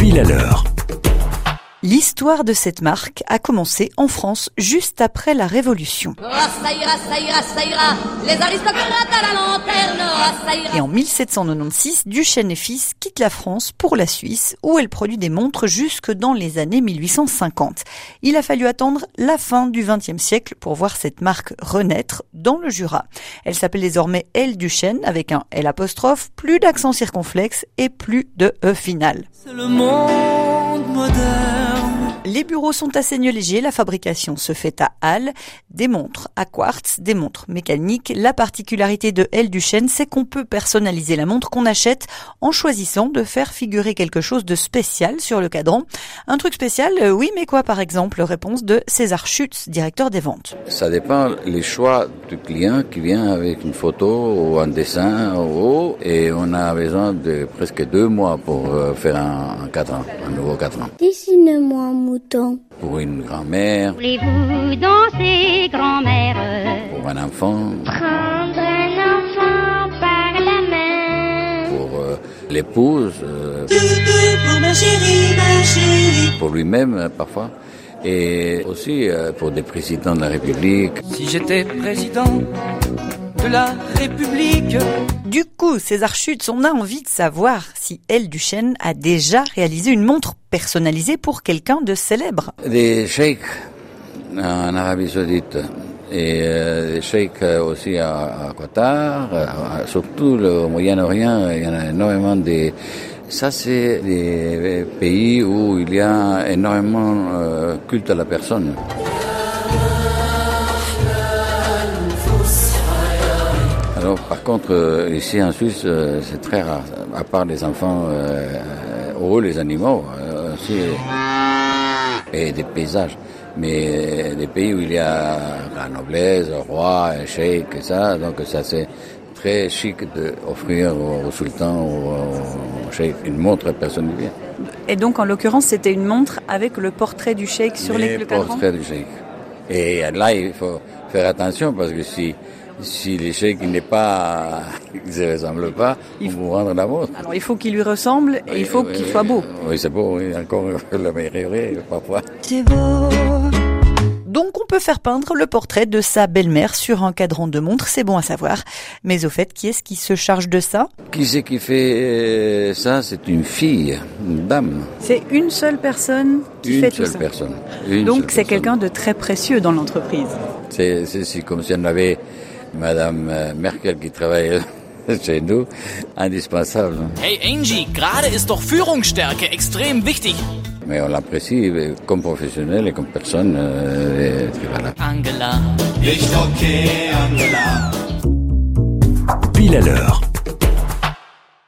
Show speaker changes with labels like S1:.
S1: Pile à l'heure.
S2: L'histoire de cette marque a commencé en France juste après la Révolution.
S3: Ça ira, les aristocrates à la lanterne.
S2: Et en 1796, Duchesne et Fils quitte la France pour la Suisse, où elle produit des montres jusque dans les années 1850. Il a fallu attendre la fin du XXe siècle pour voir cette marque renaître dans le Jura. Elle s'appelle désormais L Duchesne avec un L apostrophe, plus d'accent circonflexe et plus de E final.
S4: C'est le monde moderne.
S2: Les bureaux sont à Seignelay, la fabrication se fait à Halle, des montres à quartz, des montres mécaniques. La particularité de L Duchesne, c'est qu'on peut personnaliser la montre qu'on achète en choisissant de faire figurer quelque chose de spécial sur le cadran. Un truc spécial, oui, mais quoi par exemple? Réponse de César Schutz, directeur des ventes.
S5: Ça dépend les choix du client qui vient avec une photo ou un dessin ou et on a besoin de presque 2 mois pour faire un cadran, un nouveau cadran.
S6: Dessine-moi un mouton.
S5: Pour une grand-mère,
S6: Voulez-vous danser, grand-mère?
S5: pour un enfant,
S6: Prendre un enfant par la main.
S5: pour l'épouse,
S4: Pour ma chérie.
S5: pour lui-même parfois, et aussi pour des présidents de la République.
S4: Si j'étais président de la République.
S2: Du coup, César Schutz, on a envie de savoir si L Duchesne a déjà réalisé une montre personnalisée pour quelqu'un de célèbre.
S5: Des sheikhs en Arabie Saoudite et des sheikhs aussi à Qatar, surtout le Moyen-Orient, il y en a énormément des... Ça, c'est des pays où il y a énormément culte à la personne. Alors, par contre, ici en Suisse, c'est très rare, à part les enfants ou les animaux aussi, et des paysages. Mais des pays où il y a la noblesse, le roi, un cheikh, et ça, donc ça c'est très chic d'offrir au sultan ou au cheikh une montre personnalisée.
S2: Et donc, en l'occurrence, c'était une montre avec le portrait du cheikh sur le cadran.
S5: Le portrait du cheikh. Et là, il faut faire attention parce que si les cheikhs n'est pas, ils ne ressemblent pas, ils vont rendre la montre.
S2: Alors, il faut qu'il lui ressemble et il faut qu'il soit beau.
S5: Oui, c'est beau, oui, encore le meilleur parfois.
S2: C'est beau. Donc, on peut faire peindre le portrait de sa belle-mère sur un cadran de montre, c'est bon à savoir. Mais au fait, qui est-ce qui se charge de ça?
S5: Qui c'est qui fait ça? C'est une fille, une dame.
S2: C'est une seule personne qui fait tout ça. Donc, c'est quelqu'un de très précieux dans l'entreprise.
S5: C'est comme si on avait Madame Merkel qui travaille chez nous, indispensable.
S7: Hey Angie, gerade ist doch Führungsstärke extrem wichtig.
S5: Mais on l'apprécie comme professionnel et comme personne. Voilà.
S7: Angela.
S1: Pile à l'heure.